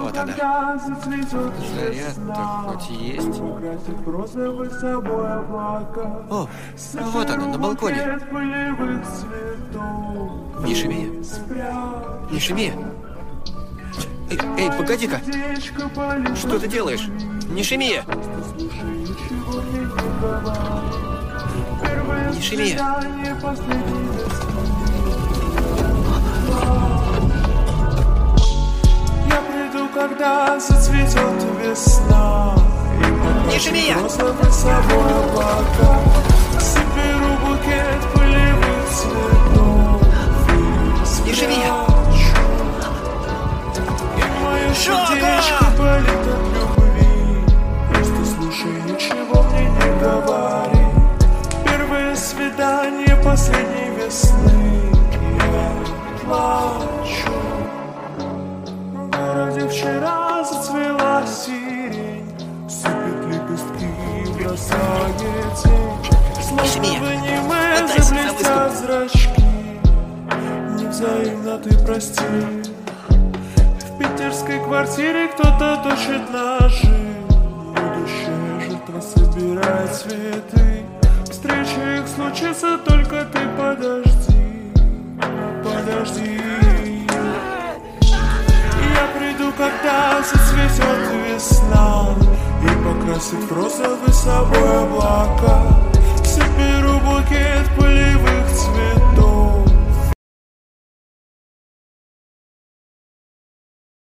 Вот она. Заряд-то хоть есть. О, вот она, на балконе. Не шуми. Не шуми. Эй, погоди-ка. Что ты делаешь? Не шуми. Не шуми. Я приду, когда зацветет весна. Не шуми. Розовый собой облака. Соберу букет полевых цветов. Не шуми. Мое сердечко болит от любви. Просто слушай, ничего мне не говори. Первое свидание последней весны. Я плачу. В городе вчера зацвела сирень. Сыпет лепестки и бросает тень. Словно в аниме заблестят зрачки. Невзаимно ты прости. В питерской квартире кто-то точит ножи. Будущая жертва собирает цветы. Встреча их случится, только ты подожди. Подожди. Я приду, когда зацветет весна. И покрасит в розовый собой облака. Соберу букет полевых цветов.